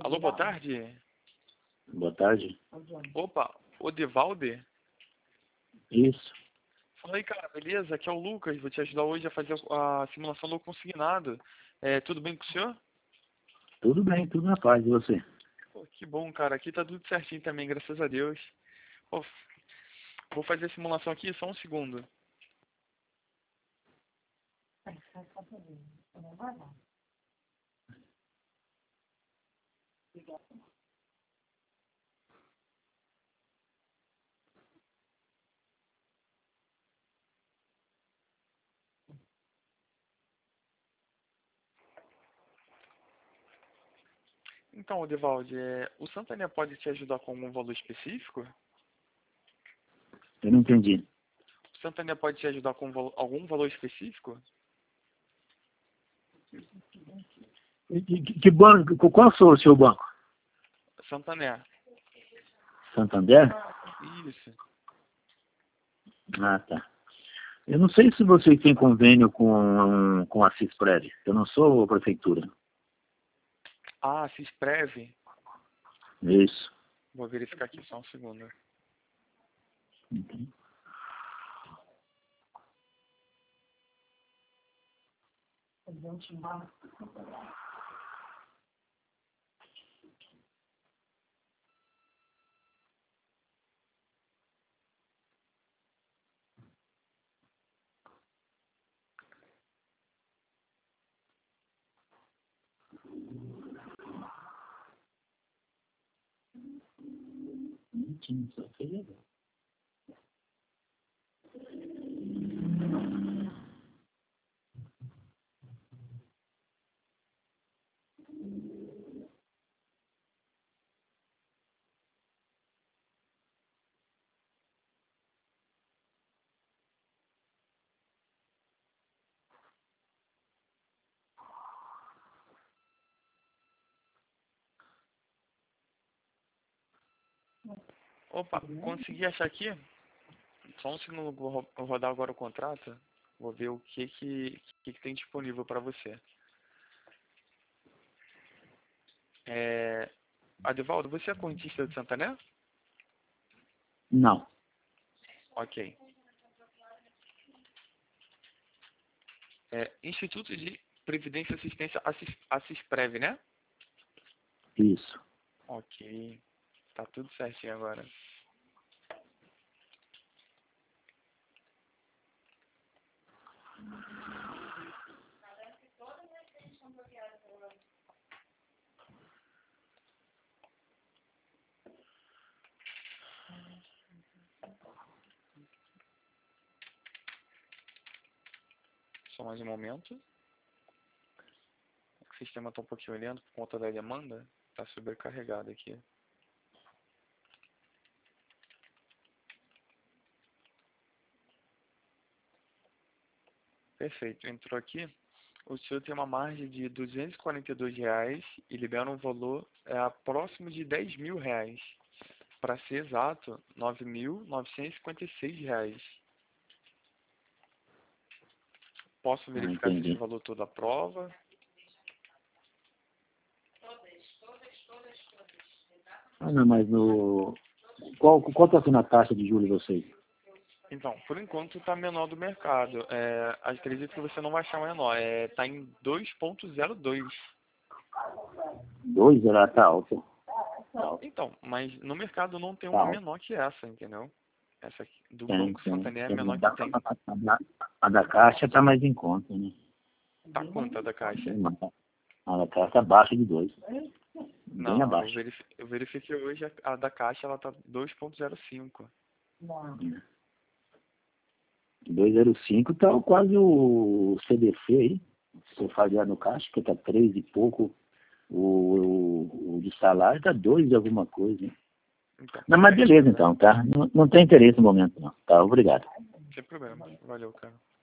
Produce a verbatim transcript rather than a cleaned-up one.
Alô, boa tarde. Boa tarde. Opa, Odivaldo? Isso. Fala aí, cara, beleza? Aqui é o Lucas, vou te ajudar hoje a fazer a simulação do consignado. É, tudo bem com o senhor? Tudo bem, tudo na paz. E você? Pô, que bom, cara. Aqui tá tudo certinho também, graças a Deus. Pô, vou fazer a simulação aqui, só um segundo. Então, Odivaldo, é, o Santander pode te ajudar com algum valor específico? Eu não entendi. O Santander pode te ajudar com valo- algum valor específico? E Que, que banco? Qual foi o seu banco? Santander. Santander? Isso. Ah, tá. Eu não sei se vocês têm convênio com, com a Cisprev. Eu não sou a prefeitura. Ah, Cisprev. Isso. Vou verificar aqui só um segundo. Uhum. Uhum, só foi legal. Opa, consegui achar aqui? Só um segundo, vou ro- vou rodar agora o contrato. Vou ver o que que, que, que tem disponível para você. É, Adivaldo, você é correntista de Santander? Não. Ok. É, Instituto de Previdência e Assistência Assis, Assisprev, né? Isso. Ok. Tá tudo certinho agora. Só mais um momento. O sistema está um pouquinho lento por conta da demanda. Está sobrecarregado aqui. Perfeito. Entrou aqui. O senhor tem uma margem de duzentos e quarenta e dois reais e libera um valor é, próximo de dez mil reais. Para ser exato, nove mil novecentos e cinquenta e seis reais. Posso Ah, verificar se esse entendi. valor todo aprova? Ah, não, mas no... Qual, qual está sendo a taxa de juros de vocês? Então, por enquanto está menor do mercado. É, acredito que você não vai achar menor. É, tá em dois ponto zero dois. Dois era tá alto. Tá alto. Então, mas no mercado não tem Tá uma alto. menor que essa, entendeu? Essa aqui, do Tem, Banco tem. Santander é a tem. menor A, que da, tem. a, da, a da Caixa está mais em conta, né? Tá quanto a da Caixa? Bem mais. A da Caixa está abaixo de dois. Bem Não, eu, abaixo. verifi eu verifiquei hoje a, a da Caixa, ela tá dois ponto zero cinco. dois zero cinco tá quase o C D C aí. Se você fazer no Caixa, que está três e pouco. O, o, o de salário está dois de alguma coisa. Hein? Então, Não, mas perfeito. beleza então, tá? Não, não tem interesse no momento não. Tá, obrigado. Sem problema. Valeu, cara.